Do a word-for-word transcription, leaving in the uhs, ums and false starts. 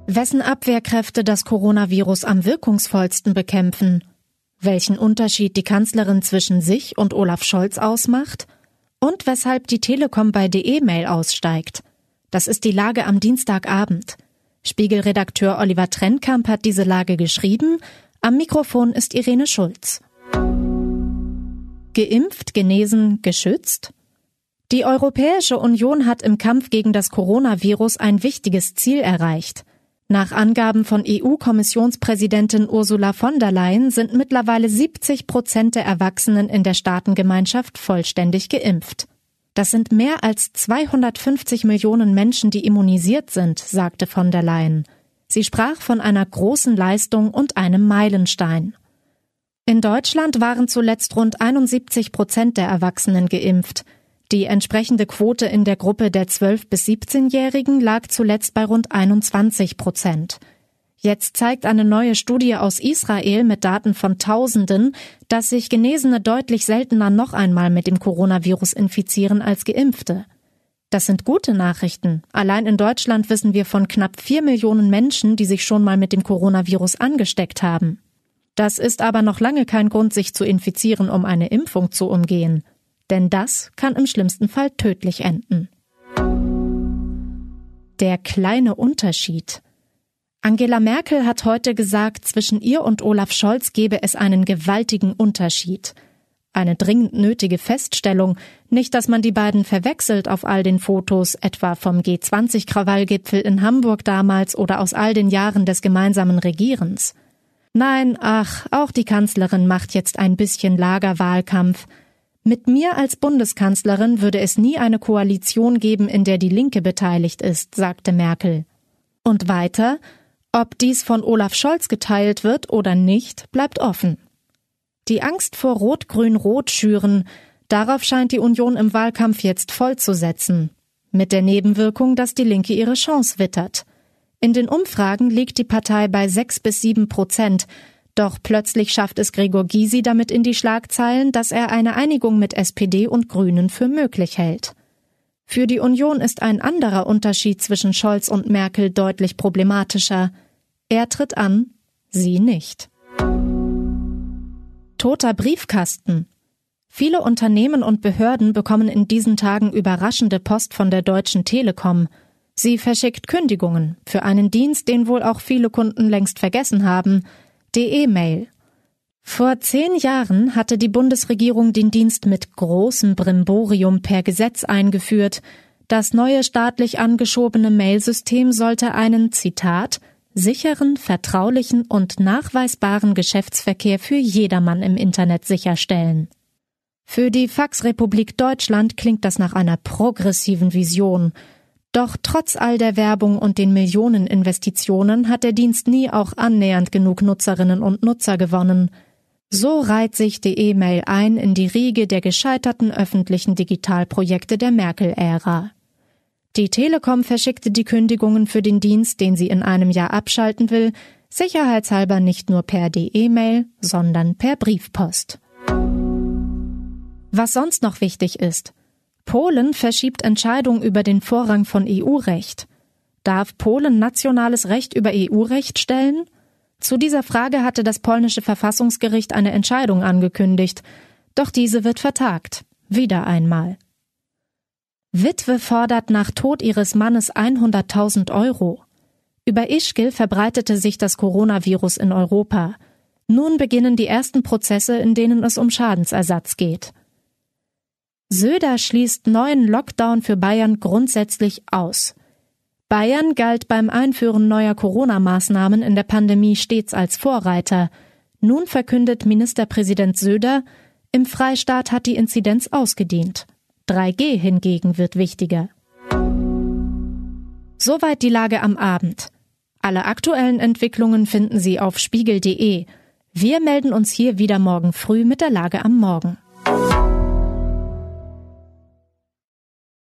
Wessen Abwehrkräfte das Coronavirus am wirkungsvollsten bekämpfen? Welchen Unterschied die Kanzlerin zwischen sich und Olaf Scholz ausmacht? Und weshalb die Telekom bei de Mail aussteigt? Das ist die Lage am Dienstagabend. Spiegel-Redakteur Oliver Trennkamp hat diese Lage geschrieben. Am Mikrofon ist Irene Schulz. Geimpft, genesen, geschützt? Die Europäische Union hat im Kampf gegen das Coronavirus ein wichtiges Ziel erreicht. Nach Angaben von E U-Kommissionspräsidentin Ursula von der Leyen sind mittlerweile siebzig Prozent der Erwachsenen in der Staatengemeinschaft vollständig geimpft. Das sind mehr als zweihundertfünfzig Millionen Menschen, die immunisiert sind, sagte von der Leyen. Sie sprach von einer großen Leistung und einem Meilenstein. In Deutschland waren zuletzt rund einundsiebzig Prozent der Erwachsenen geimpft. Die entsprechende Quote in der Gruppe der zwölf- bis siebzehnjährigen lag zuletzt bei rund einundzwanzig Prozent. Jetzt zeigt eine neue Studie aus Israel mit Daten von Tausenden, dass sich Genesene deutlich seltener noch einmal mit dem Coronavirus infizieren als Geimpfte. Das sind gute Nachrichten. Allein in Deutschland wissen wir von knapp vier Millionen Menschen, die sich schon mal mit dem Coronavirus angesteckt haben. Das ist aber noch lange kein Grund, sich zu infizieren, um eine Impfung zu umgehen. Denn das kann im schlimmsten Fall tödlich enden. Der kleine Unterschied. Angela Merkel hat heute gesagt, zwischen ihr und Olaf Scholz gebe es einen gewaltigen Unterschied. Eine dringend nötige Feststellung, nicht, dass man die beiden verwechselt auf all den Fotos, etwa vom G zwanzig-Krawallgipfel in Hamburg damals oder aus all den Jahren des gemeinsamen Regierens. Nein, ach, auch die Kanzlerin macht jetzt ein bisschen Lagerwahlkampf. Mit mir als Bundeskanzlerin würde es nie eine Koalition geben, in der die Linke beteiligt ist, sagte Merkel. Und weiter, ob dies von Olaf Scholz geteilt wird oder nicht, bleibt offen. Die Angst vor Rot-Grün-Rot schüren, darauf scheint die Union im Wahlkampf jetzt voll zu setzen. Mit der Nebenwirkung, dass die Linke ihre Chance wittert. In den Umfragen liegt die Partei bei sechs bis sieben Prozent. Doch plötzlich schafft es Gregor Gysi damit in die Schlagzeilen, dass er eine Einigung mit S P D und Grünen für möglich hält. Für die Union ist ein anderer Unterschied zwischen Scholz und Merkel deutlich problematischer. Er tritt an, sie nicht. Toter Briefkasten. Viele Unternehmen und Behörden bekommen in diesen Tagen überraschende Post von der Deutschen Telekom. Sie verschickt Kündigungen für einen Dienst, den wohl auch viele Kunden längst vergessen haben. de Mail. Vor zehn Jahren hatte die Bundesregierung den Dienst mit großem Brimborium per Gesetz eingeführt. Das neue staatlich angeschobene Mailsystem sollte einen, Zitat, sicheren, vertraulichen und nachweisbaren Geschäftsverkehr für jedermann im Internet sicherstellen. Für die Faxrepublik Deutschland klingt das nach einer progressiven Vision. Doch trotz all der Werbung und den Millioneninvestitionen hat der Dienst nie auch annähernd genug Nutzerinnen und Nutzer gewonnen. So reiht sich de Mail ein in die Riege der gescheiterten öffentlichen Digitalprojekte der Merkel-Ära. Die Telekom verschickte die Kündigungen für den Dienst, den sie in einem Jahr abschalten will, sicherheitshalber nicht nur per de Mail, sondern per Briefpost. Was sonst noch wichtig ist: Polen verschiebt Entscheidung über den Vorrang von E U-Recht. Darf Polen nationales Recht über E U-Recht stellen? Zu dieser Frage hatte das polnische Verfassungsgericht eine Entscheidung angekündigt. Doch diese wird vertagt. Wieder einmal. Witwe fordert nach Tod ihres Mannes hunderttausend Euro. Über Ischgl verbreitete sich das Coronavirus in Europa. Nun beginnen die ersten Prozesse, in denen es um Schadensersatz geht. Söder schließt neuen Lockdown für Bayern grundsätzlich aus. Bayern galt beim Einführen neuer Corona-Maßnahmen in der Pandemie stets als Vorreiter. Nun verkündet Ministerpräsident Söder, im Freistaat hat die Inzidenz ausgedient. drei G hingegen wird wichtiger. Soweit die Lage am Abend. Alle aktuellen Entwicklungen finden Sie auf spiegel punkt de. Wir melden uns hier wieder morgen früh mit der Lage am Morgen.